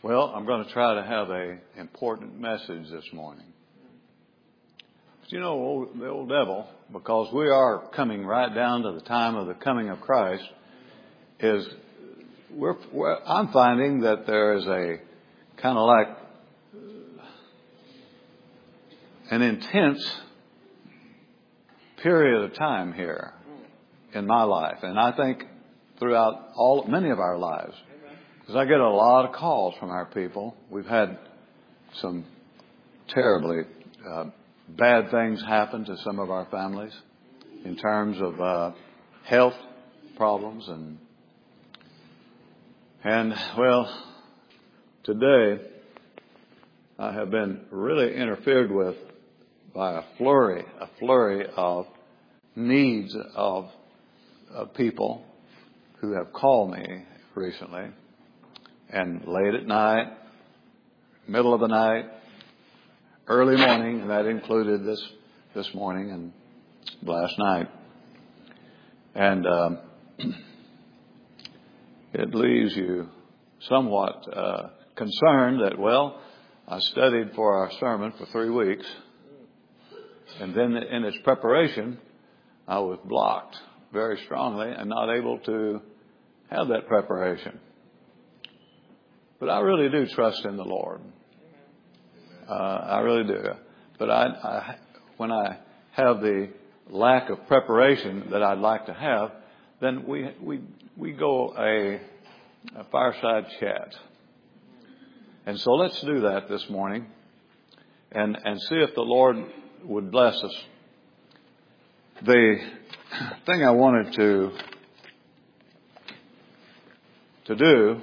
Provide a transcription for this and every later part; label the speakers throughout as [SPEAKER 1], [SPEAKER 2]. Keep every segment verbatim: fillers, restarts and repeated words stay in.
[SPEAKER 1] Well, I'm going to try to have a important message this morning. But you know, old, the old devil, because we are coming right down to the time of the coming of Christ, is we're, we're I'm finding that there is a kind of like an intense period of time here in my life, and I think throughout all many of our lives. Because I get a lot of calls from our people. We've had some terribly uh, bad things happen to some of our families in terms of uh, health problems. And, and well, today I have been really interfered with by a flurry, a flurry of needs of, of people who have called me recently. And late at night, middle of the night, early morning, and that included this this morning and last night. And um, it leaves you somewhat uh, concerned that, well, I studied for our sermon for three weeks, and then in its preparation, I was blocked very strongly and not able to have that preparation. But I really do trust in the Lord. Uh, I really do. But I, I, when I have the lack of preparation that I'd like to have, then we we we go a, a fireside chat. And so let's do that this morning, and and see if the Lord would bless us. The thing I wanted to to do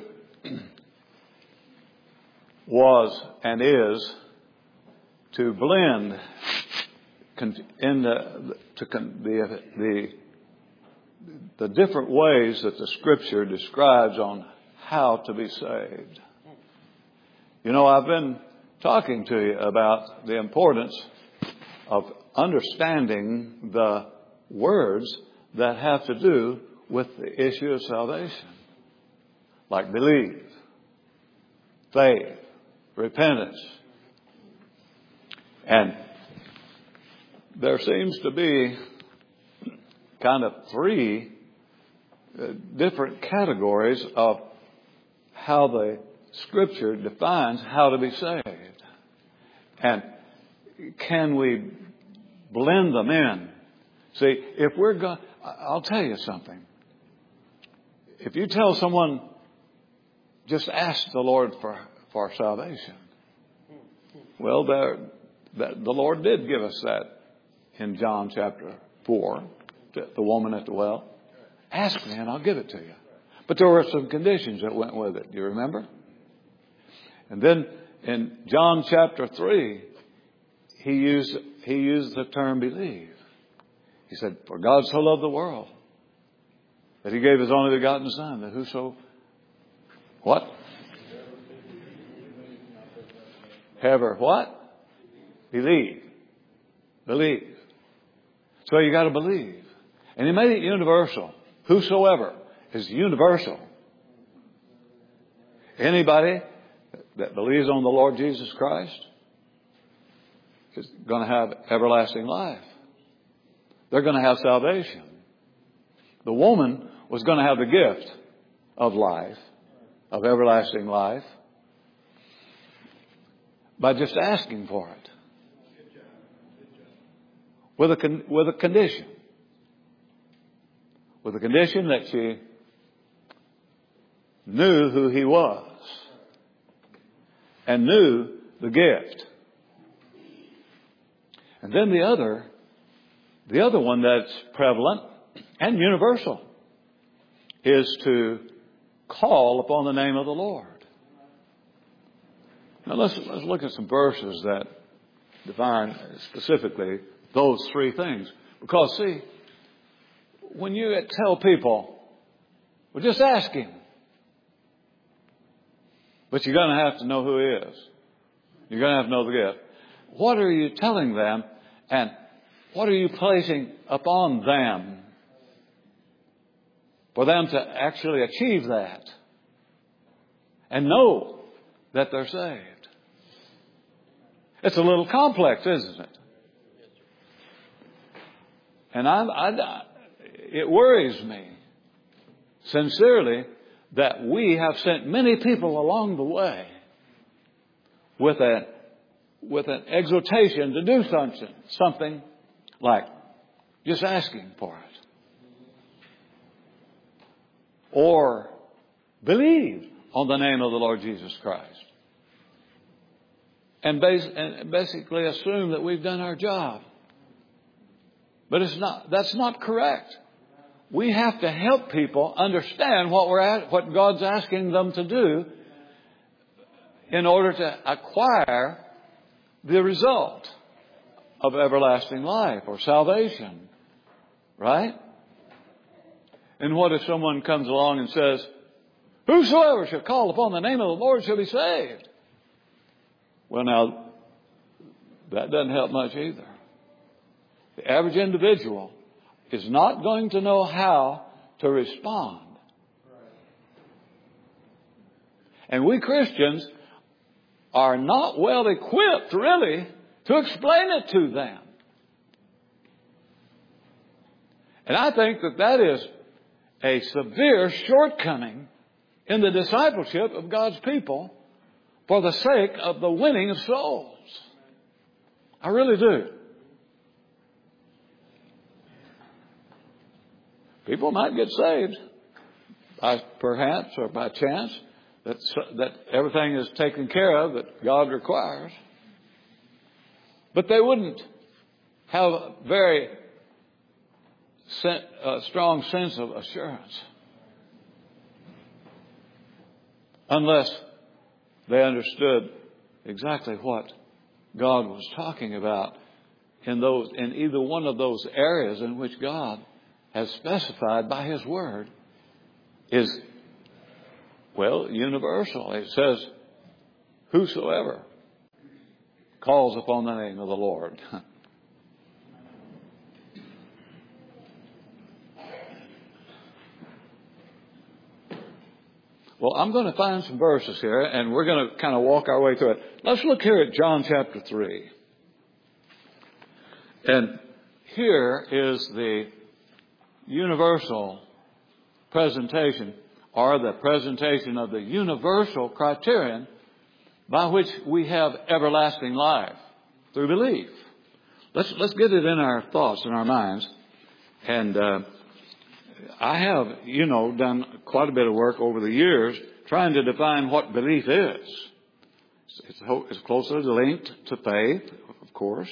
[SPEAKER 1] was and is to blend in the to the the the different ways that the Scripture describes on how to be saved. You know, I've been talking to you about the importance of understanding the words that have to do with the issue of salvation, like believe, faith, repentance. And there seems to be kind of three uh, different categories of how the Scripture defines how to be saved. And can we blend them in? See, if we're going, I'll tell you something. If you tell someone, just ask the Lord for for salvation. Well, there, that, the Lord did give us that in John chapter four, the, the woman at the well. Ask me and I'll give it to you. But there were some conditions that went with it. Do you remember? And then in John chapter three, he used, he used the term believe. He said, for God so loved the world that he gave his only begotten Son, that whoso, what? Ever what? Believe. Believe. So you got to believe. And he made it universal. Whosoever is universal. Anybody that believes on the Lord Jesus Christ is going to have everlasting life. They're going to have salvation. The woman was going to have the gift of life, of everlasting life, by just asking for it. With a, con- with a condition. With a condition that she knew who he was. And knew the gift. And then the other, the other one that's prevalent and universal is to call upon the name of the Lord. Now let's, let's look at some verses that define specifically those three things. Because see, when you tell people, well, just ask him. But you're going to have to know who he is. You're going to have to know the gift. What are you telling them? And what are you placing upon them for them to actually achieve that? And know that they're saved. It's a little complex, isn't it? And I, I, it worries me, sincerely, that we have sent many people along the way with a with an exhortation to do something, something like just asking for it, or believe on the name of the Lord Jesus Christ, and, bas- and basically assume that we've done our job. But it's not. That's not correct. We have to help people understand what we're at, what God's asking them to do, in order to acquire the result of everlasting life or salvation. Right? And what if someone comes along and says, "Whosoever shall call upon the name of the Lord shall be saved"? Well, now, that doesn't help much either. The average individual is not going to know how to respond. And we Christians are not well equipped, really, to explain it to them. And I think that that is a severe shortcoming in the discipleship of God's people for the sake of the winning of souls. I really do. People might get saved, by, perhaps, or by chance, that, that everything is taken care of that God requires. But they wouldn't have a very sen- uh, strong sense of assurance unless they understood exactly what God was talking about in those, in either one of those areas in which God has specified by His Word is, well, universal. It says, "Whosoever calls upon the name of the Lord." Well, I'm going to find some verses here, and we're going to kind of walk our way through it. Let's look here at John chapter three. And here is the universal presentation, or the presentation of the universal criterion by which we have everlasting life through belief. Let's let's get it in our thoughts, in our minds. And uh, I have, you know, done quite a bit of work over the years trying to define what belief is. It's, it's closely linked to faith, of course.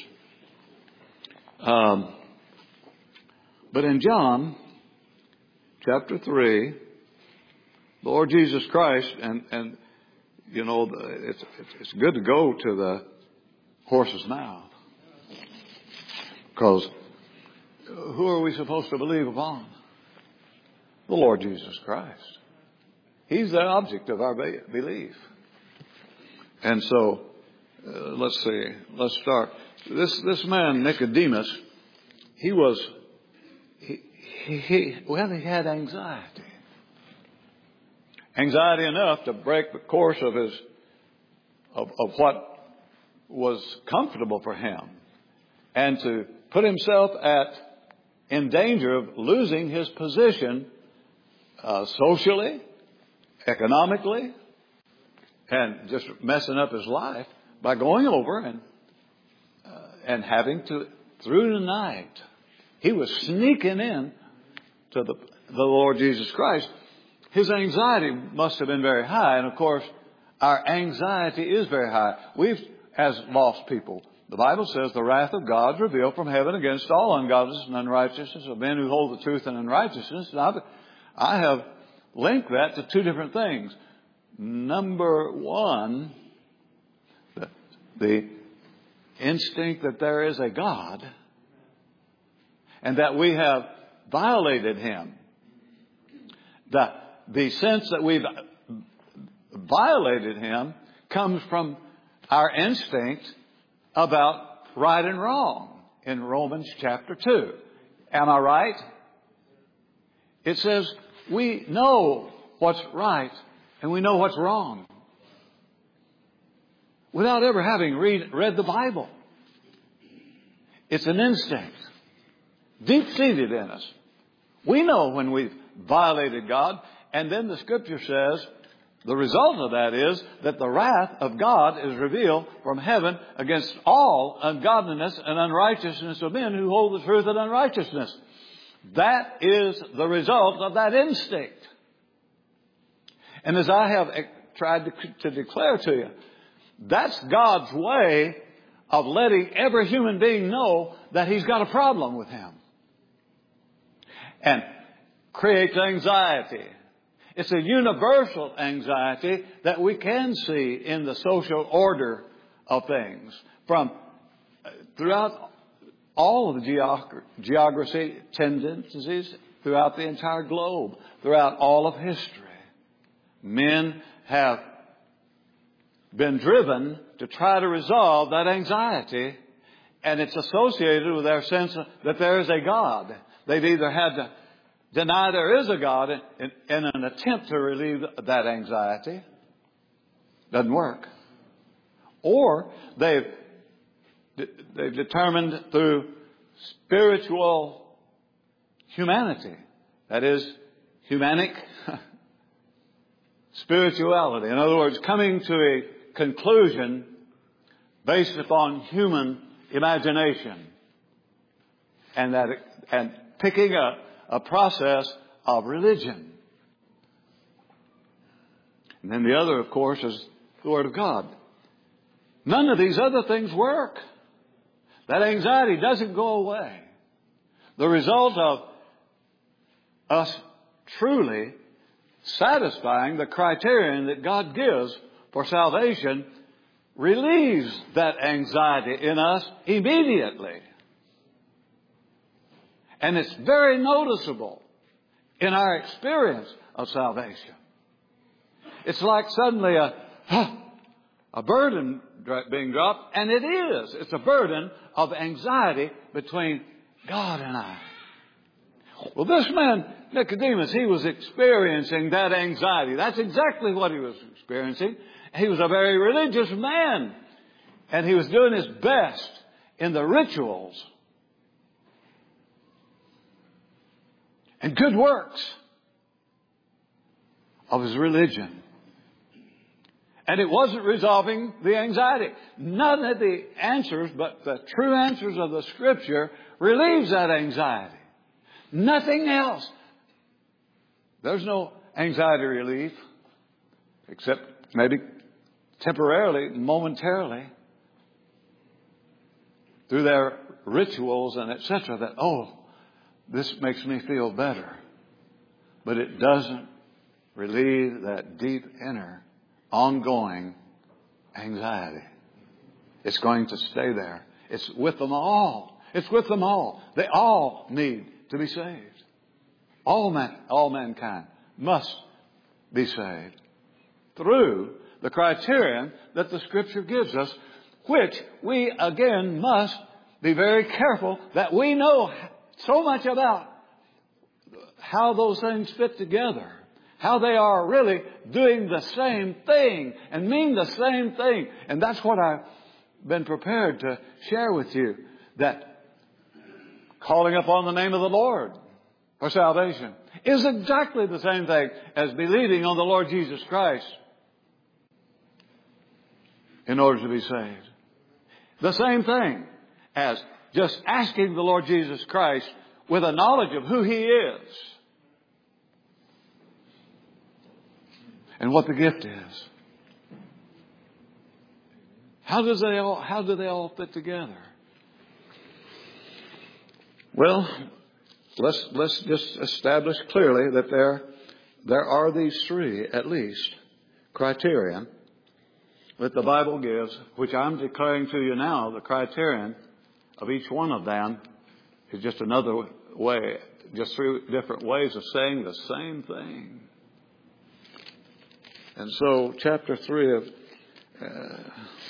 [SPEAKER 1] Um, but in John chapter three, the Lord Jesus Christ, and, and you know, it's, it's good to go to the horse's mouth. Because who are we supposed to believe upon? The Lord Jesus Christ. He's the object of our belief. And so, uh, let's see, let's start. This this man, Nicodemus, he was, he, he, he well, he had anxiety. Anxiety enough to break the course of his, of, of what was comfortable for him, and to put himself at, in danger of losing his position uh, socially, economically, and just messing up his life by going over and uh, and having to, through the night, he was sneaking in to the, the Lord Jesus Christ. His anxiety must have been very high. And of course, our anxiety is very high. We've, as lost people, the Bible says the wrath of God is revealed from heaven against all ungodliness and unrighteousness of men who hold the truth in unrighteousness. And I've, I have linked that to two different things. Number one, the, the instinct that there is a God and that we have violated Him. The, the sense that we've violated Him comes from our instinct about right and wrong in Romans chapter two. Am I right? It says we know what's right and we know what's wrong. without ever having read, read the Bible. It's an instinct, deep-seated in us. We know when we've violated God, and then the Scripture says the result of that is that the wrath of God is revealed from heaven against all ungodliness and unrighteousness of men who hold the truth in unrighteousness. That is the result of that instinct. And as I have tried to, to declare to you, that's God's way of letting every human being know that he's got a problem with him. And creates anxiety. It's a universal anxiety that we can see in the social order of things from throughout all of the geog- geography tendencies throughout the entire globe, throughout all of history. Men have been driven to try to resolve that anxiety, and it's associated with their sense that there is a God. They've either had to deny there is a God in, in an attempt to relieve that anxiety. Doesn't work. Or they've, they've determined through spiritual humanity, that is, humanic spirituality. In other words, coming to a conclusion based upon human imagination, and that and picking up a process of religion. And then the other, of course, is the Word of God. None of these other things work. That anxiety doesn't go away. The result of us truly satisfying the criterion that God gives for salvation relieves that anxiety in us immediately. And it's very noticeable in our experience of salvation. It's like suddenly a, a burden being dropped, and it is. It's a burden of anxiety between God and I. Well, this man, Nicodemus, he was experiencing that anxiety. That's exactly what he was experiencing. He was a very religious man, and he was doing his best in the rituals and good works of his religion. And it wasn't resolving the anxiety. None of the answers, but the true answers of the Scripture, relieves that anxiety. Nothing else. There's no anxiety relief, except maybe temporarily, momentarily, through their rituals and et cetera, that, oh, this makes me feel better. But it doesn't relieve that deep inner, ongoing anxiety. It's going to stay there. It's with them all. It's with them all. They all need to be saved. All man, all mankind must be saved through the criterion that the Scripture gives us, which we again must be very careful that we know so much about how those things fit together, how they are really doing the same thing and mean the same thing. And that's what I've been prepared to share with you, that calling upon the name of the Lord for salvation is exactly the same thing as believing on the Lord Jesus Christ in order to be saved. The same thing as just asking the Lord Jesus Christ with a knowledge of who He is and what the gift is. How does they all, how do they all fit together? Well, let's let's just establish clearly that there there are these three, at least, criterion that the Bible gives, which I'm declaring to you now. The criterion of each one of them is just another way, just three different ways of saying the same thing. And so, chapter three of uh,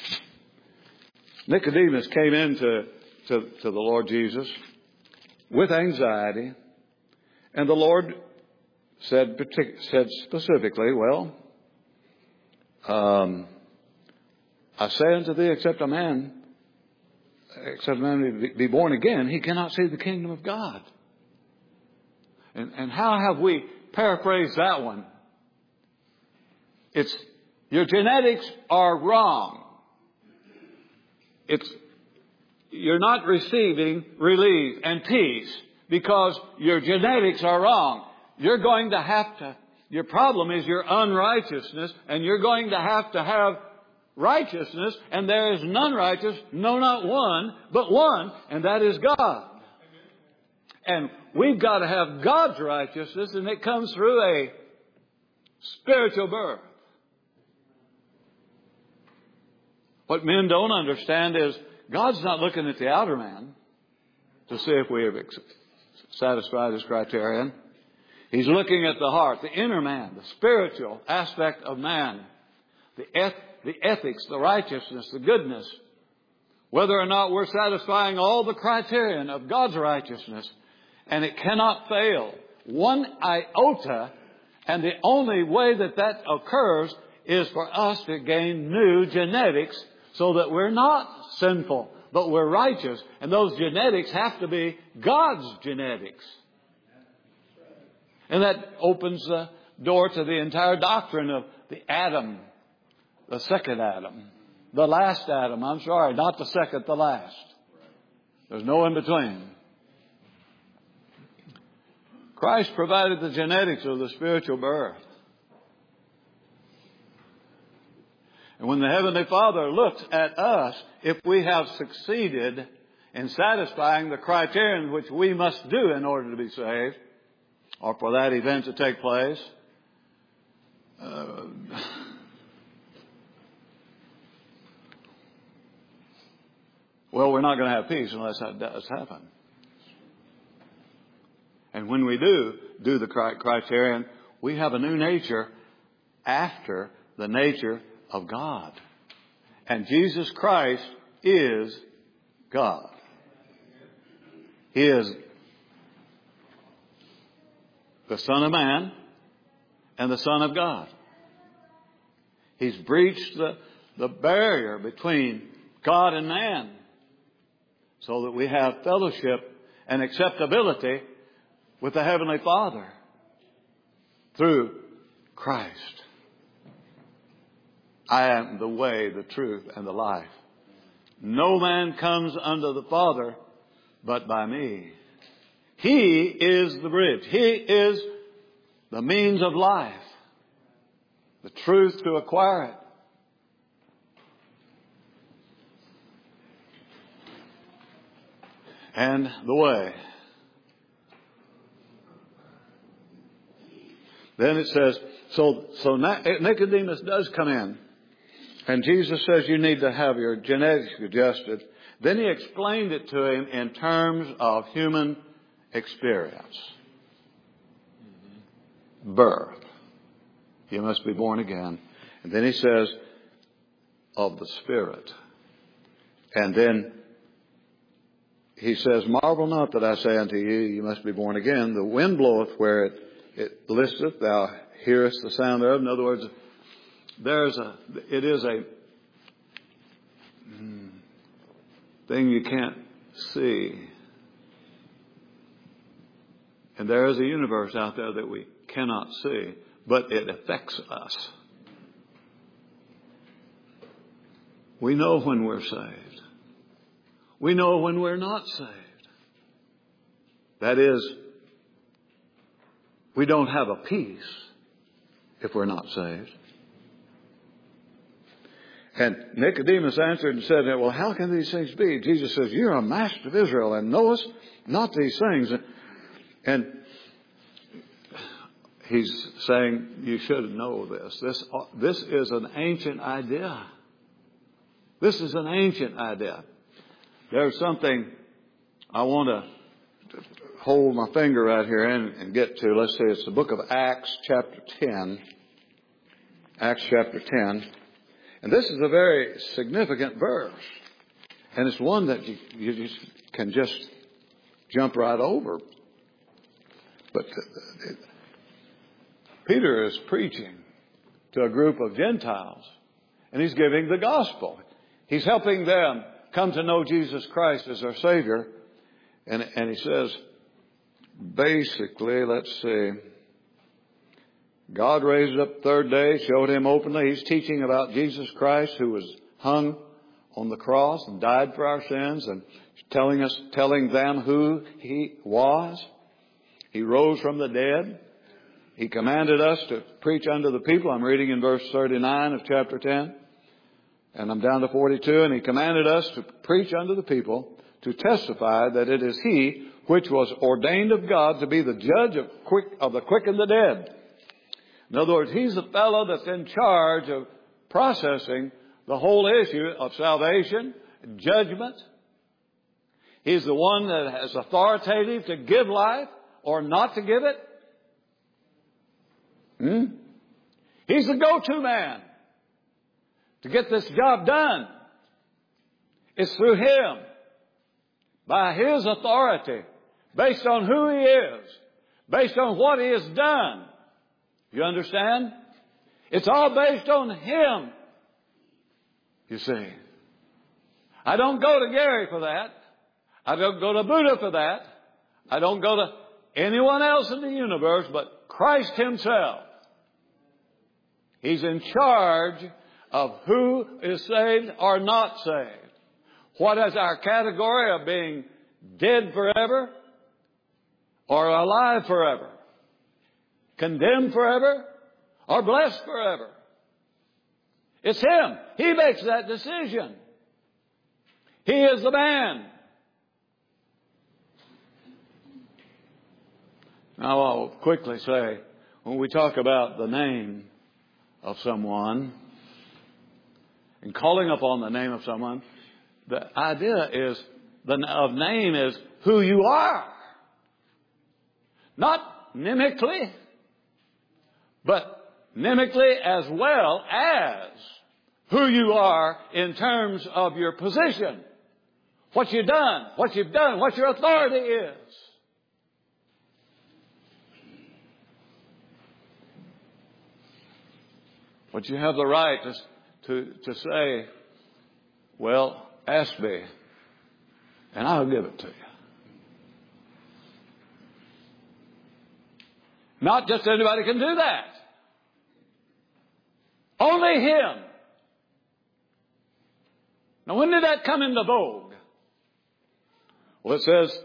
[SPEAKER 1] Nicodemus came into to, to the Lord Jesus with anxiety, and the Lord said, said specifically, well, um, I say unto thee, except a man, except a man be born again, he cannot see the kingdom of God. And, and how have we paraphrased that one? It's, your genetics are wrong. It's, you're not receiving relief and peace because your genetics are wrong. You're going to have to, your problem is your unrighteousness, and you're going to have to have righteousness, and there is none righteous, no, not one, but one, and that is God. And we've got to have God's righteousness, and it comes through a spiritual birth. What men don't understand is God's not looking at the outer man to see if we have satisfied His criterion. He's looking at the heart, the inner man, the spiritual aspect of man, the eth- the ethics, the righteousness, the goodness. Whether or not we're satisfying all the criterion of God's righteousness. And it cannot fail. One iota, and the only way that that occurs is for us to gain new genetics so that we're not sinful, but we're righteous. And those genetics have to be God's genetics. And that opens the door to the entire doctrine of the Adam, the second Adam, the last Adam. I'm sorry, not the second, the last. There's no in between. Christ provided the genetics of the spiritual birth. And when the Heavenly Father looks at us, if we have succeeded in satisfying the criterion which we must do in order to be saved, or for that event to take place, uh, well, we're not going to have peace unless that does happen. And when we do do the criterion, we have a new nature after the nature of God. And Jesus Christ is God. He is the Son of Man and the Son of God. He's breached the, the barrier between God and man so that we have fellowship and acceptability with the Heavenly Father through Christ. I am the way, the truth, and the life. No man comes unto the Father but by me. He is the bridge. He is the means of life. The truth to acquire it. And the way. Then it says, so, so Nicodemus does come in. And Jesus says you need to have your genetics adjusted. Then he explained it to him in terms of human experience. Birth. You must be born again. And then he says, of the Spirit. And then he says, marvel not that I say unto you, you must be born again. The wind bloweth where it, it listeth, thou hearest the sound thereof. In other words, there's a, it is a thing you can't see. And there is a universe out there that we cannot see, but it affects us. We know when we're saved. We know when we're not saved. That is, we don't have a peace if we're not saved. And Nicodemus answered and said, well, how can these things be? Jesus says, you're a master of Israel and knowest not these things. And he's saying, you should know this. This, this is an ancient idea. This is an ancient idea. There's something I want to hold my finger right here and, and get to. Let's see, it's the book of Acts chapter ten. Acts chapter ten. And this is a very significant verse. And it's one that you, you just can just jump right over. But it, Peter is preaching to a group of Gentiles. And he's giving the gospel. He's helping them come to know Jesus Christ as their Savior. And, and he says, basically, let's see, God raised up the third day, showed him openly. He's teaching about Jesus Christ, who was hung on the cross and died for our sins, and telling us, telling them who he was. He rose from the dead. He commanded us to preach unto the people. I'm reading in verse thirty-nine of chapter ten. And I'm down to forty-two. And he commanded us to preach unto the people, to testify that it is he which was ordained of God to be the judge of quick, of the quick and the dead. In other words, he's the fellow that's in charge of processing the whole issue of salvation, judgment. He's the one that has authoritative to give life or not to give it. Hmm? He's the go-to man to get this job done. It's through him, by his authority, based on who he is, based on what he has done. You understand? It's all based on him, you see. I don't go to Gary for that. I don't go to Buddha for that. I don't go to anyone else in the universe but Christ himself. He's in charge of who is saved or not saved. What is our category of being dead forever or alive forever? Condemned forever or blessed forever? It's him. He makes that decision. He is the man. Now I'll quickly say, when we talk about the name of someone and calling upon the name of someone, the idea is, the of name is who you are. Not mimically, but mimically as well as who you are in terms of your position. What you've done, what you've done, what your authority is. But you have the right to, to, to say, well, ask me, and I'll give it to you. Not just anybody can do that. Only him. Now, when did that come into vogue? Well, it says,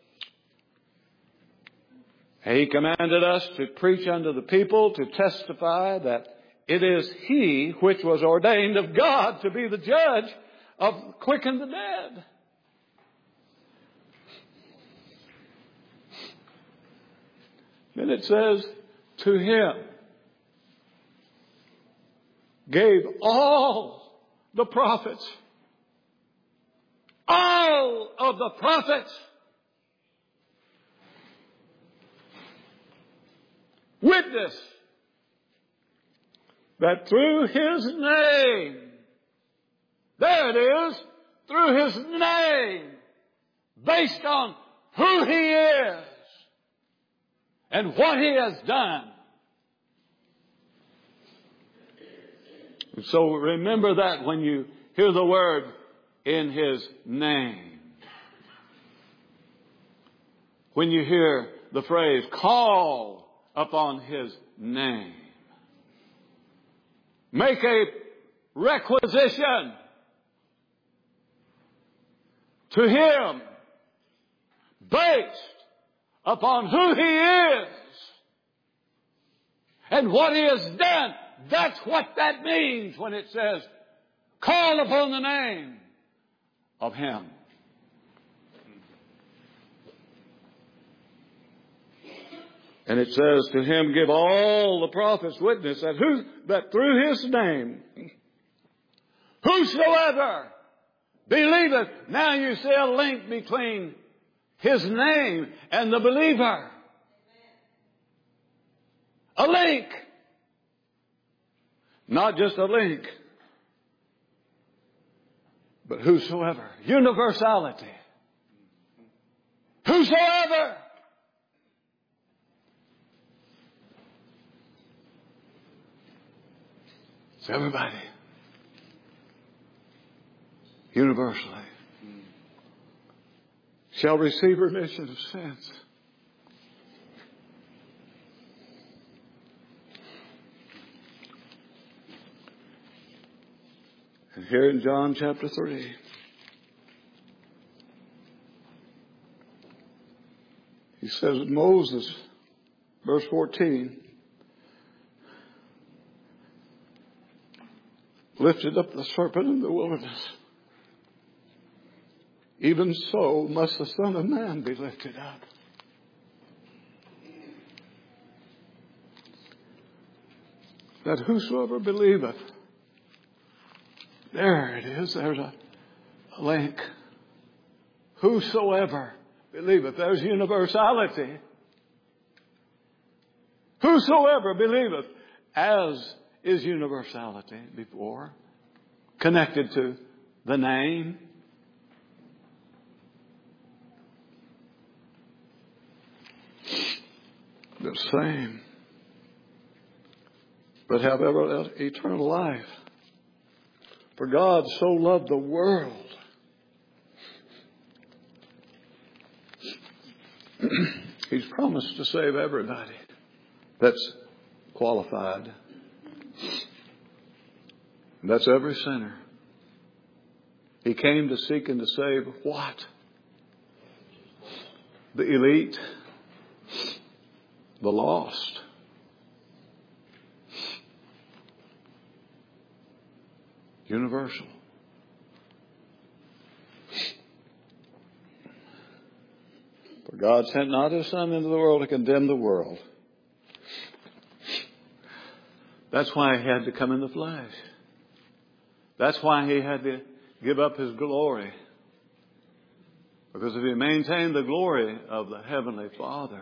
[SPEAKER 1] he commanded us to preach unto the people, to testify that it is he which was ordained of God to be the judge of quick and the dead. Then it says, to him gave all the prophets, all of the prophets, witness that through his name, there it is, through his name, based on who he is and what he has done. And so remember that when you hear the word in his name. When you hear the phrase, call upon his name. Make a requisition to him based upon who he is and what he has done. That's what that means when it says, call upon the name of him. And it says, to him give all the prophets witness that who, that through his name, whosoever believeth. Now you see a link between his name and the believer. A link. Not just a link, but whosoever. Universality. Whosoever. It's everybody. universally, shall receive remission of sins. And here in John chapter three, he says that Moses, verse fourteen, lifted up the serpent in the wilderness. Even so must the Son of Man be lifted up. That whosoever believeth, there it is, there's a, a link. Whosoever believeth, there's universality. Whosoever believeth, as is universality before, connected to the name. The same. But have ever eternal life. For God so loved the world. He's promised to save everybody that's qualified. That's every sinner. He came to seek and to save what? The elite. The lost. Universal. For God sent not His Son into the world to condemn the world. That's why He had to come in the flesh. That's why He had to give up His glory. Because if He maintained the glory of the Heavenly Father,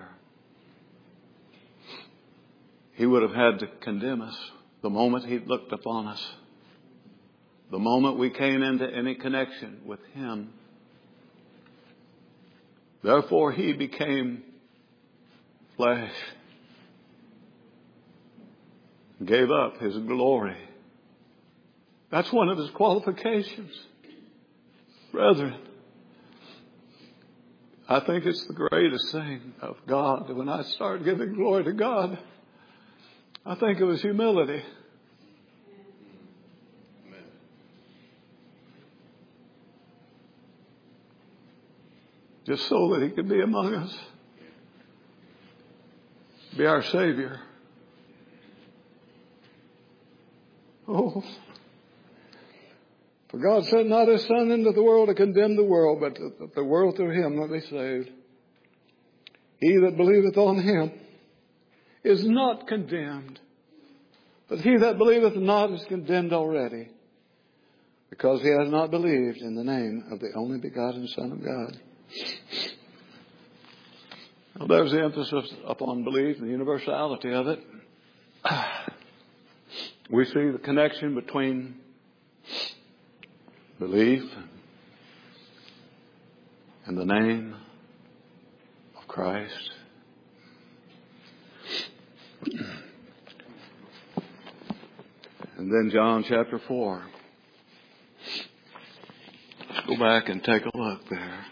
[SPEAKER 1] He would have had to condemn us the moment He looked upon us. The moment we came into any connection with Him. Therefore He became flesh. Gave up His glory. That's one of His qualifications. Brethren, I think it's the greatest thing of God. When I started giving glory to God, I think it was humility. Just so that He could be among us. Be our Savior. Oh. For God sent not His Son into the world to condemn the world, but that the world through Him might be saved. He that believeth on Him is not condemned. But he that believeth not is condemned already, because he has not believed in the name of the only begotten Son of God. Well, there's the emphasis upon belief and the universality of it. We see the connection between belief and the name of Christ. And then John chapter four. Let's go back and take a look there.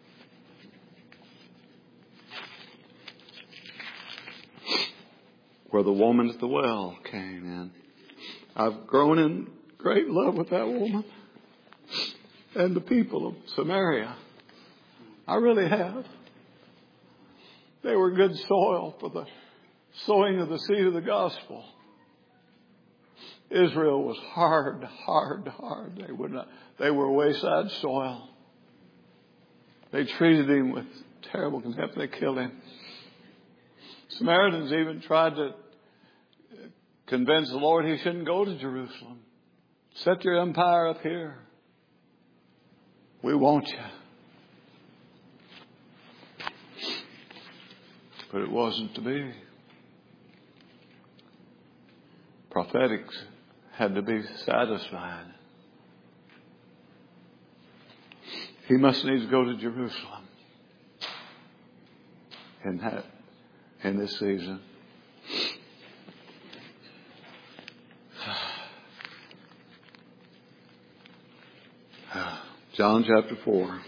[SPEAKER 1] Where the woman at the well came in. I've grown in great love with that woman and the people of Samaria. I really have. They were good soil for the sowing of the seed of the gospel. Israel was hard, hard, hard. They would not, they were wayside soil. They treated him with terrible contempt. They killed him. Samaritans even tried to convince the Lord He shouldn't go to Jerusalem. Set your empire up here. We want you. But it wasn't to be. Prophetics had to be satisfied. He must needs go to Jerusalem in that, in this season. John chapter four.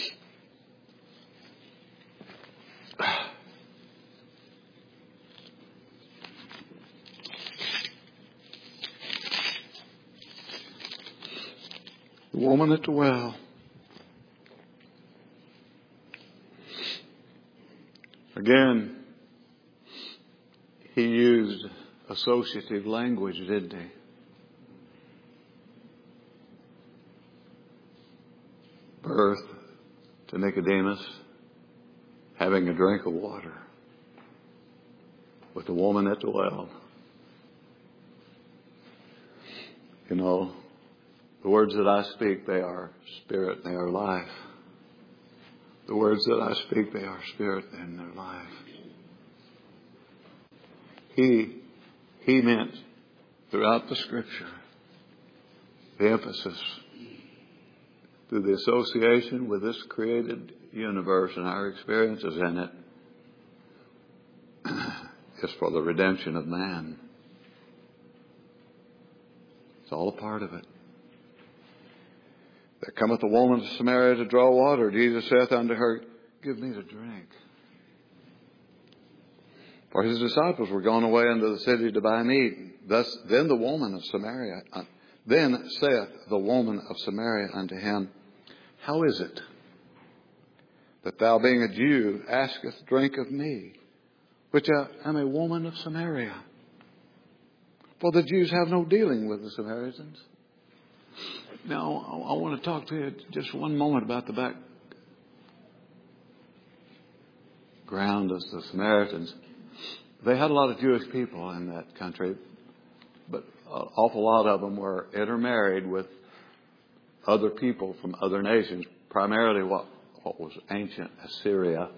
[SPEAKER 1] The woman at the well. Again, he used associative language, didn't he? Birth to Nicodemus, having a drink of water with the woman at the well. You know, the words that I speak, they are spirit, they are life. The words that I speak, they are spirit and their life. He, he meant throughout the Scripture, the emphasis through the association with this created universe and our experiences in it is for the redemption of man. It's all a part of it. There cometh a woman to Samaria to draw water. Jesus saith unto her, Give me to drink. For his disciples were gone away into the city to buy meat. Thus then the woman of Samaria, uh, then saith the woman of Samaria unto him, How is it that thou, being a Jew, askest drink of me, which am a woman of Samaria? For the Jews have no dealing with the Samaritans. Now, I want to talk to you just one moment about the background of the Samaritans. They had a lot of Jewish people in that country, but an awful lot of them were intermarried with other people from other nations, primarily what, what was ancient Assyria.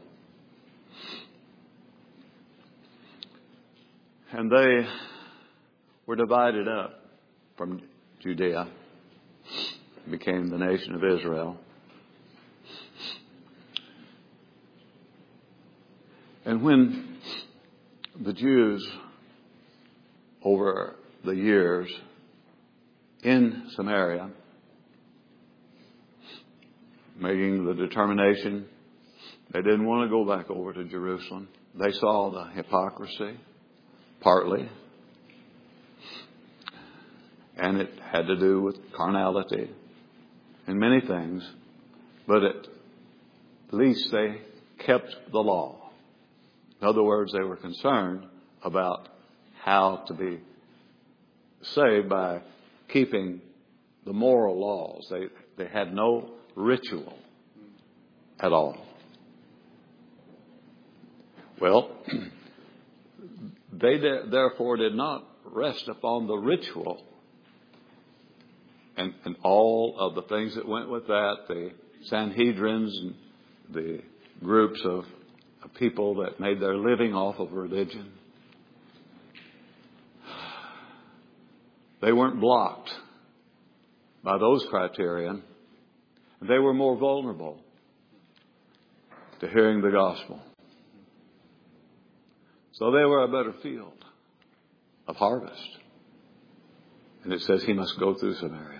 [SPEAKER 1] And they were divided up from Judea, became the nation of Israel. And when the Jews, over the years in Samaria, making the determination they didn't want to go back over to Jerusalem, they saw the hypocrisy, partly, and it had to do with carnality and many things, but at least they kept the law. In other words, they were concerned about how to be saved by keeping the moral laws. They, they had no ritual at all. Well, they therefore did not rest upon the ritual and, and all of the things that went with that, the Sanhedrins and the groups of, of people that made their living off of religion. They weren't blocked by those criteria. They were more vulnerable to hearing the gospel. So they were a better field of harvest. And it says he must go through Samaria.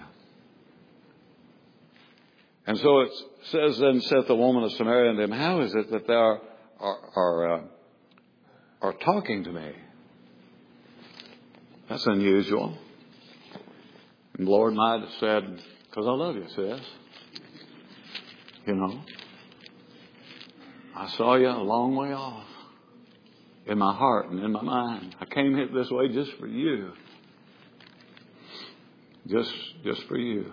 [SPEAKER 1] And so it says, Then saith the woman of Samaria unto him, How is it that thou are, are, uh, are talking to me? That's unusual. And the Lord might have said, Because I love you, sis. You know, I saw you a long way off in my heart and in my mind. I came here this way just for you. Just, just for you.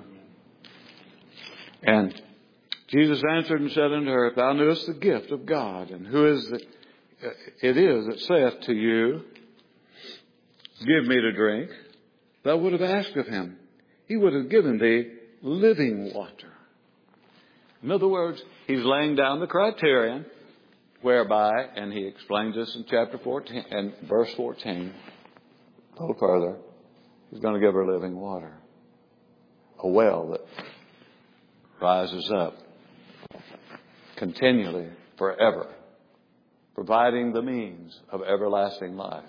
[SPEAKER 1] And Jesus answered and said unto her, If thou knewest the gift of God, and who is the, it is that saith to you, Give me to drink, thou would have asked of him. He would have given thee living water. In other words, he's laying down the criterion whereby, and he explains this in chapter fourteen and verse fourteen, a little further, he's going to give her living water. A well that rises up continually, forever, providing the means of everlasting life.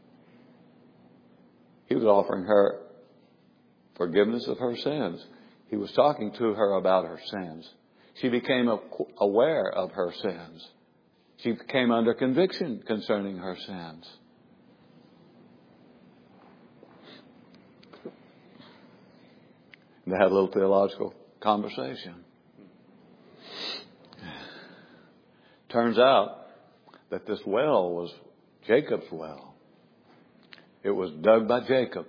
[SPEAKER 1] He was offering her forgiveness of her sins. He was talking to her about her sins. She became aware of her sins. She came under conviction concerning her sins. They had a little theological conversation. Turns out that this well was Jacob's well. It was dug by Jacob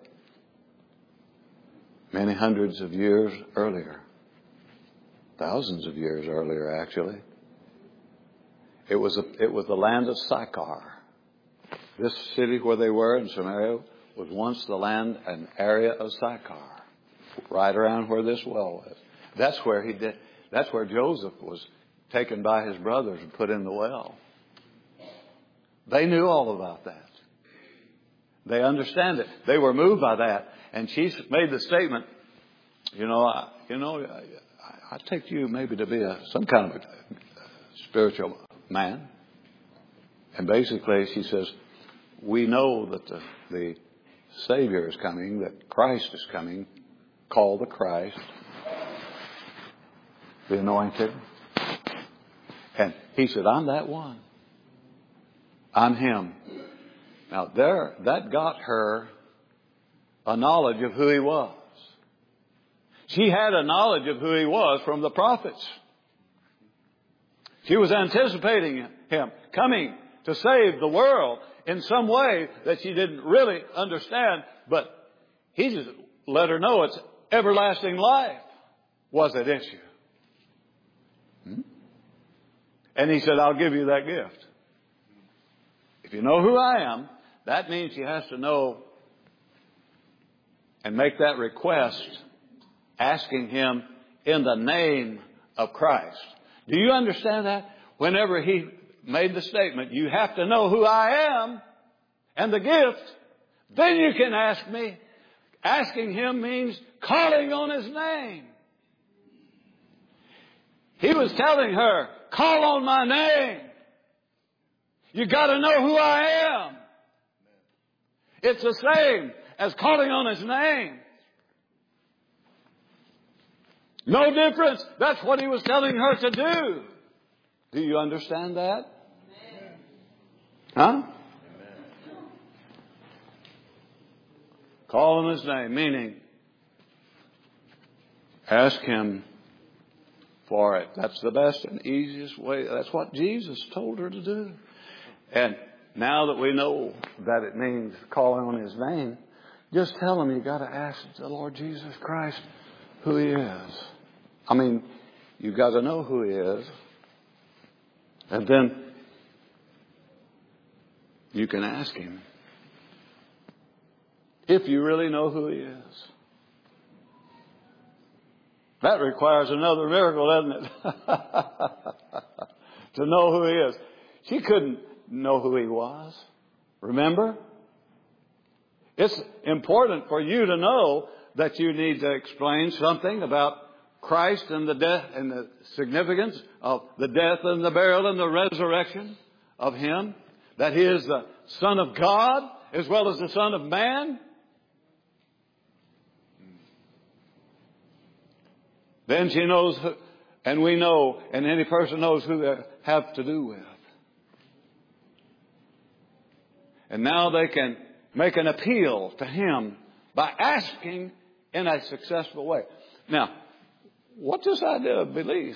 [SPEAKER 1] many hundreds of years earlier. Thousands of years earlier, actually. It was a, it was the land of Sychar. This city where they were in Samaria was once the land and area of Sychar, right around where this well was. That's where he did. That's where Joseph was taken by his brothers and put in the well. They knew all about that. They understand it. They were moved by that. And she made the statement, you know, I, you know, I, I take you maybe to be a, some kind of a spiritual man. And basically she says, we know that the, the Savior is coming, that Christ is coming, called the Christ, the anointed. And he said, I'm that one. I'm him. Now there, that got her a knowledge of who he was. She had a knowledge of who he was from the prophets. She was anticipating him coming to save the world in some way that she didn't really understand, but he just let her know it's everlasting life was at issue. Hmm? And he said, I'll give you that gift. If you know who I am, that means she has to know and make that request, asking him in the name of Christ. Do you understand that? Whenever he made the statement, you have to know who I am and the gift, then you can ask me. Asking him means calling on his name. He was telling her, call on my name. You got to know who I am. It's the same as calling on his name. No difference. That's what he was telling her to do. Do you understand that? Huh? Call on his name, meaning ask him for it. That's the best and easiest way. That's what Jesus told her to do. And now that we know that it means calling on his name, just tell him you got to ask the Lord Jesus Christ who he is. I mean, you got to know who he is. And then you can ask him if you really know who he is. That requires another miracle, doesn't it? To know who he is. She couldn't know who he was. Remember? It's important for you to know that you need to explain something about Christ and the death and the significance of the death and the burial and the resurrection of him. That he is the Son of God as well as the Son of Man. Then she knows, who, and we know, and any person knows who they have to do with. And now they can make an appeal to him by asking in a successful way. Now, what's this idea of belief?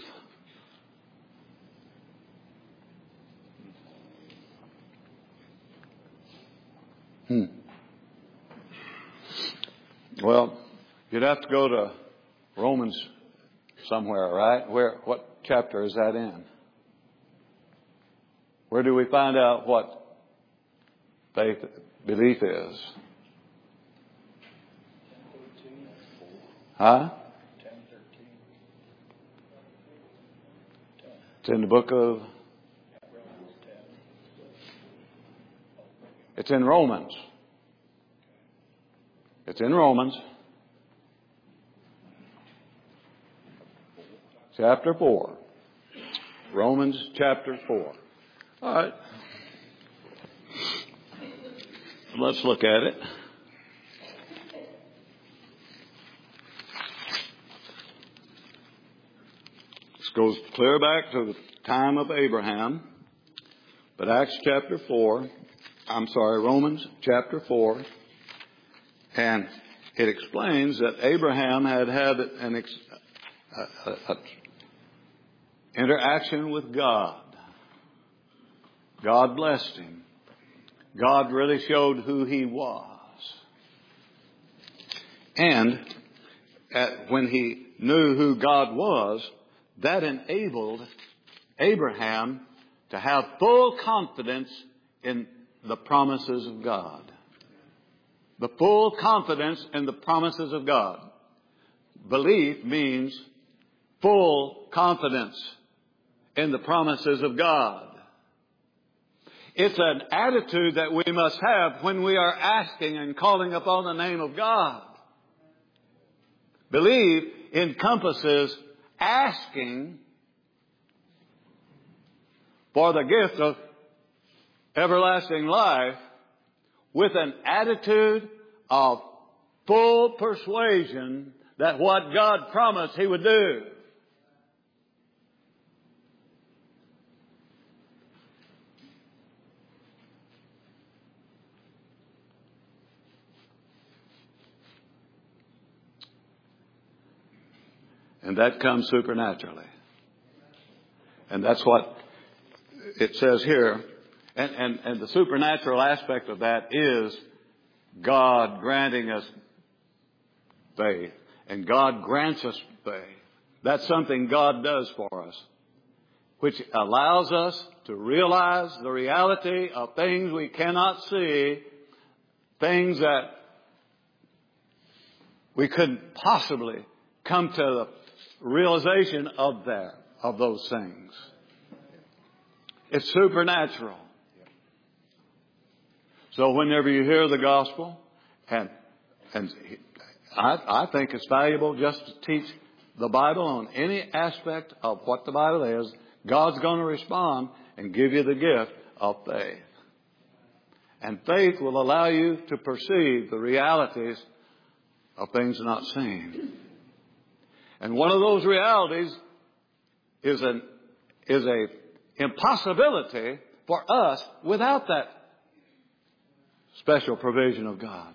[SPEAKER 1] Hmm. Well, you'd have to go to Romans somewhere, right? Where? What chapter is that in? Where do we find out what faith, belief is? Huh? It's in the book of... It's in Romans. It's in Romans. Chapter four. Romans chapter four. All right. Let's look at it. goes clear back to the time of Abraham. But Acts chapter four, I'm sorry, Romans chapter four, and it explains that Abraham had had an ex, a, a, a interaction with God. God blessed him. God really showed who he was. And at, when he knew who God was, that enabled Abraham to have full confidence in the promises of God. The full confidence in the promises of God. Belief means full confidence in the promises of God. It's an attitude that we must have when we are asking and calling upon the name of God. Believe encompasses asking for the gift of everlasting life with an attitude of full persuasion that what God promised He would do. And that comes supernaturally. And that's what it says here. And, and, and the supernatural aspect of that is God granting us faith. And God grants us faith. That's something God does for us, which allows us to realize the reality of things we cannot see, things that we couldn't possibly come to the realization of that, of those things. It's supernatural. So whenever you hear the gospel, and and I, I think it's valuable just to teach the Bible on any aspect of what the Bible is, God's going to respond and give you the gift of faith. And faith will allow you to perceive the realities of things not seen. And one of those realities is an is a impossibility for us without that special provision of God.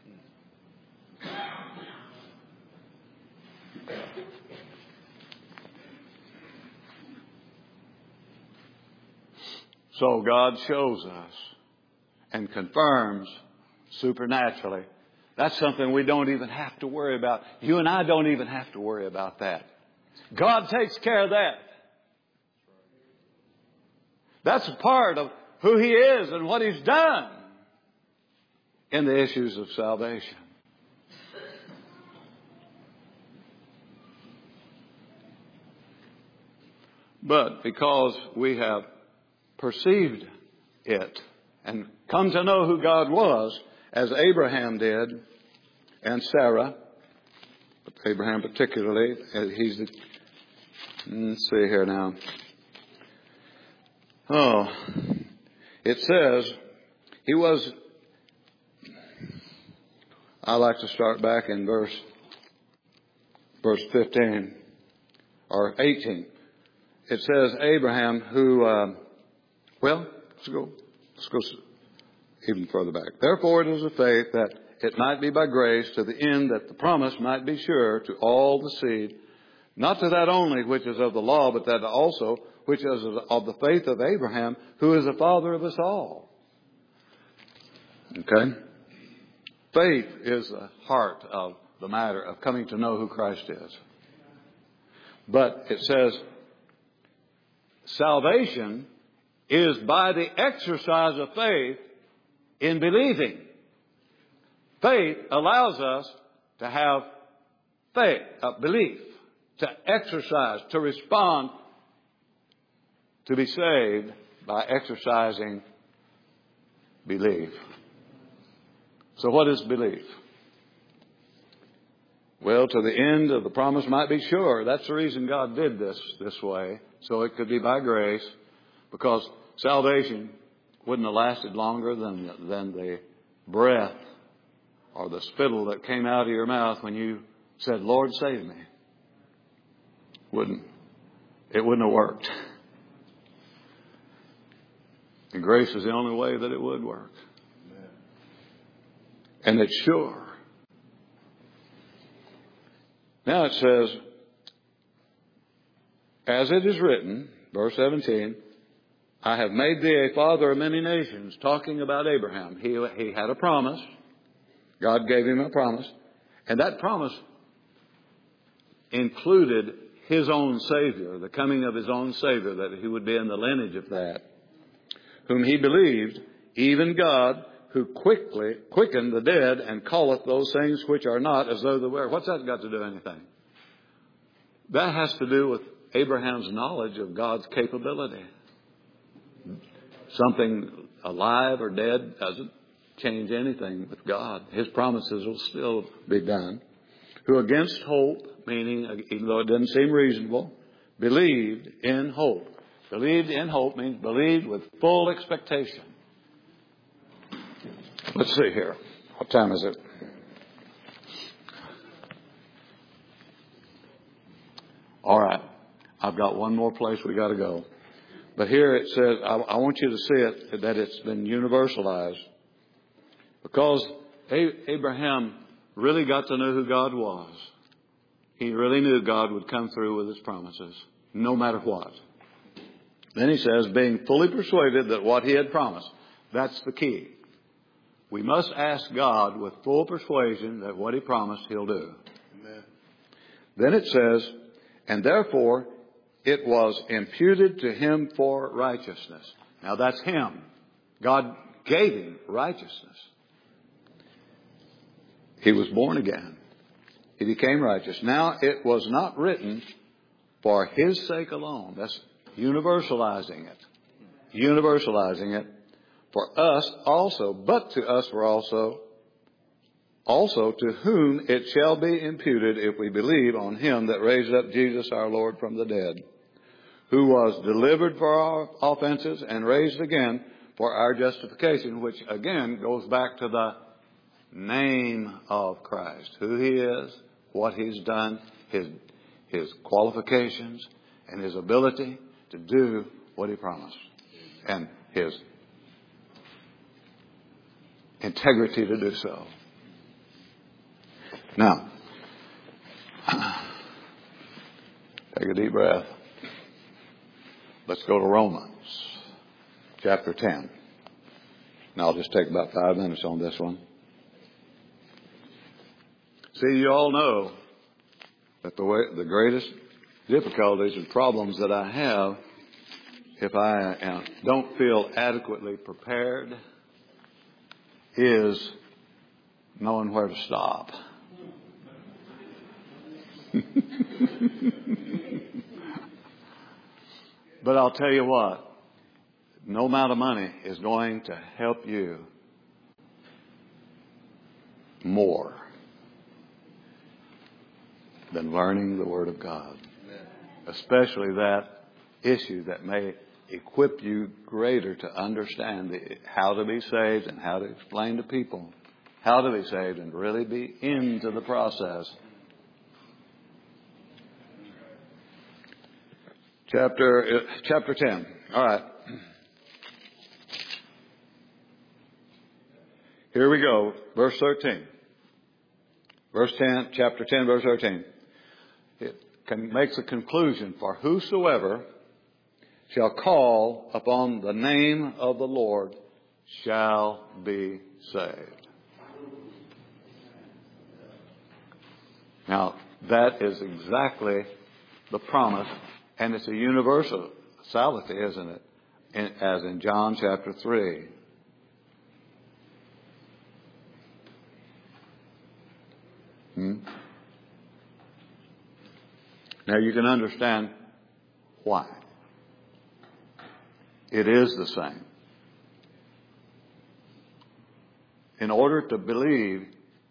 [SPEAKER 1] So God shows us and confirms supernaturally. That's something we don't even have to worry about. You and I don't even have to worry about that. God takes care of that. That's a part of who He is and what He's done in the issues of salvation. But because we have perceived it and come to know who God was, as Abraham did, and Sarah, but Abraham particularly, he's the, let's see here now. Oh, it says he was, I like to start back in verse, verse fifteen or eighteen. It says Abraham who, uh, well, let's go, let's go even further back. Therefore it is of faith that it might be by grace to the end that the promise might be sure to all the seed, not to that only which is of the law, but that also which is of the faith of Abraham, who is the father of us all. Okay? Faith is the heart of the matter of coming to know who Christ is. But it says salvation is by the exercise of faith in believing. Faith allows us to have faith, uh, belief, to exercise, to respond, to be saved by exercising belief. So what is belief? Well, to the end of the promise might be sure. That's the reason God did this this way, so it could be by grace, because salvation wouldn't have lasted longer than, than the breath or the spittle that came out of your mouth when you said, Lord, save me. Wouldn't. it wouldn't have worked. And grace is the only way that it would work. And it's sure. Now it says, as it is written, verse seventeen, I have made thee a father of many nations, talking about Abraham. He, he had a promise. God gave him a promise. And that promise included his own Savior, the coming of his own Savior, that he would be in the lineage of that, whom he believed, even God, who quickly quickened the dead and calleth those things which are not as though they were. What's that got to do with anything? That has to do with Abraham's knowledge of God's capability. Something alive or dead doesn't change anything with God. His promises will still be done. Who against hope, meaning even though it doesn't seem reasonable, believed in hope. Believed in hope means believed with full expectation. Let's see here. What time is it? All right. I've got one more place we got to go. But here it says, I, I want you to see it, that it's been universalized. Because Abraham really got to know who God was. He really knew God would come through with his promises, no matter what. Then he says, being fully persuaded that what he had promised, that's the key. We must ask God with full persuasion that what he promised, he'll do. Amen. Then it says, and therefore it was imputed to him for righteousness. Now that's him. God gave him righteousness. He was born again. He became righteous. Now it was not written for his sake alone. That's universalizing it. Universalizing it. For us also, but to us were also, also to whom it shall be imputed if we believe on him that raised up Jesus our Lord from the dead, who was delivered for our offenses and raised again for our justification, which again goes back to the name of Christ, who he is, what he's done, his, his qualifications, and his ability to do what he promised, and his integrity to do so. Now, take a deep breath. Let's go to Romans chapter ten. Now I'll just take about five minutes on this one. See, you all know that the way, the greatest difficulties and problems that I have, if I uh, don't feel adequately prepared, is knowing where to stop. But I'll tell you what, no amount of money is going to help you more than learning the Word of God. Amen. Especially that issue that may equip you greater to understand the, how to be saved and how to explain to people how to be saved and really be into the process. Chapter, uh, chapter ten. All right. Here we go. Verse thirteen. Verse ten, chapter ten, verse thirteen. It can, makes a conclusion. For whosoever shall call upon the name of the Lord shall be saved. Now, that is exactly the promise, and it's a universality, isn't it? In, as in John chapter three. Hmm? Now you can understand why. It is the same. In order to believe,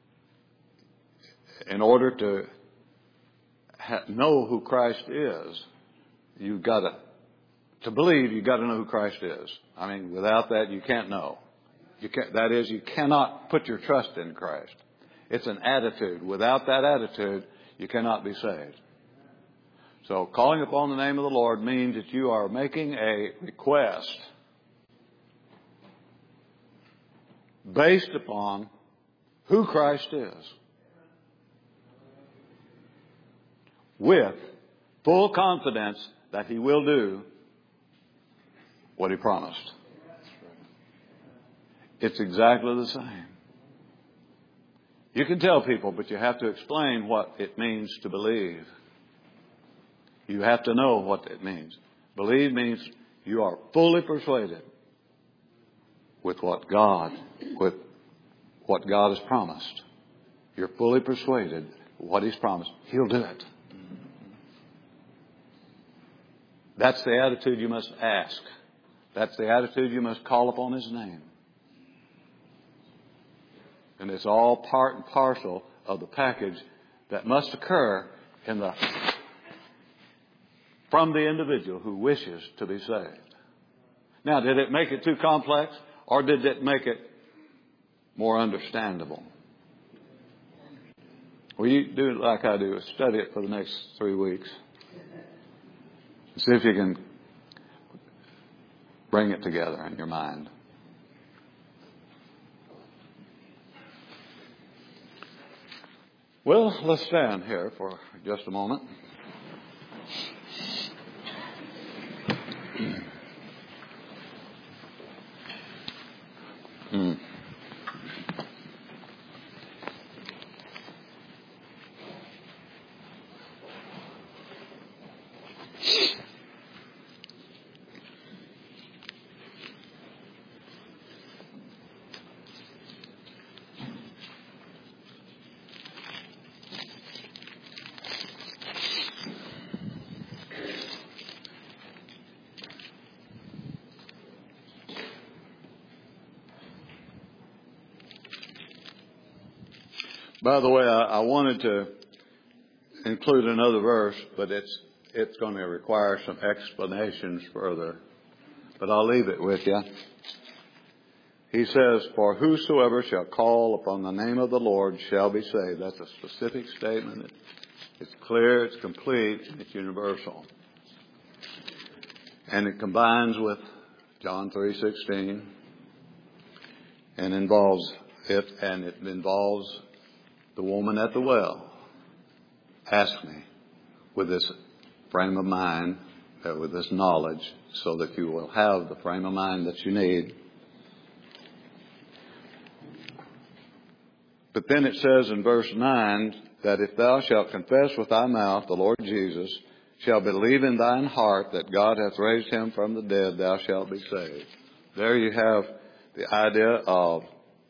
[SPEAKER 1] in order to ha- know who Christ is, you've got to, to believe, you've got to know who Christ is. I mean, without that, you can't know. You can't, that is, you cannot put your trust in Christ. It's an attitude. Without that attitude, you cannot be saved. So calling upon the name of the Lord means that you are making a request based upon who Christ is, with full confidence that He will do what He promised. It's exactly the same. You can tell people, but you have to explain what it means to believe. You have to know what it means. Believe means you are fully persuaded with what God, with what God has promised. You're fully persuaded what He's promised. He'll do it. That's the attitude you must ask. That's the attitude you must call upon His name. And it's all part and parcel of the package that must occur in the from the individual who wishes to be saved. Now, did it make it too complex, or did it make it more understandable? Well, you do like I do, study it for the next three weeks. See if you can bring it together in your mind. Well, let's stand here for just a moment. Hmm. By the way, I, I wanted to include another verse, but it's it's going to require some explanations further. But I'll leave it with you. He says, "For whosoever shall call upon the name of the Lord shall be saved." That's a specific statement. It's clear, it's complete, it's universal. And it combines with John three sixteen and involves it, and it involves the woman at the well. Ask me with this frame of mind, uh, with this knowledge, so that you will have the frame of mind that you need. But then it says in verse nine that if thou shalt confess with thy mouth the Lord Jesus, shall believe in thine heart that God hath raised Him from the dead, thou shalt be saved. There you have the idea of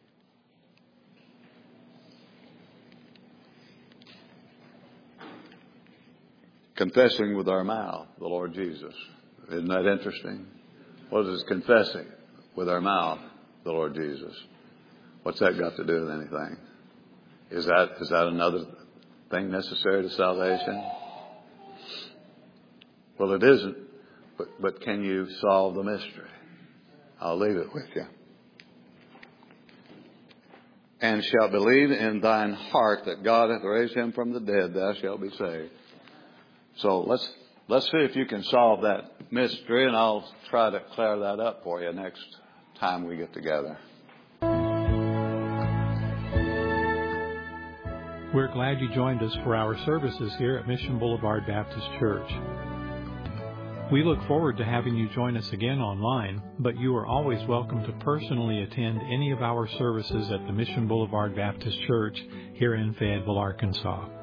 [SPEAKER 1] confessing with our mouth the Lord Jesus. Isn't that interesting? What is confessing with our mouth the Lord Jesus? What's that got to do with anything? Is that is that another thing necessary to salvation? Well, it isn't. But, but can you solve the mystery? I'll leave it with you. And shalt believe in thine heart that God hath raised Him from the dead, thou shalt be saved. So let's let's see if you can solve that mystery, and I'll try to clear that up for you next time we get together.
[SPEAKER 2] We're glad you joined us for our services here at Mission Boulevard Baptist Church. We look forward to having you join us again online, but you are always welcome to personally attend any of our services at the Mission Boulevard Baptist Church here in Fayetteville, Arkansas.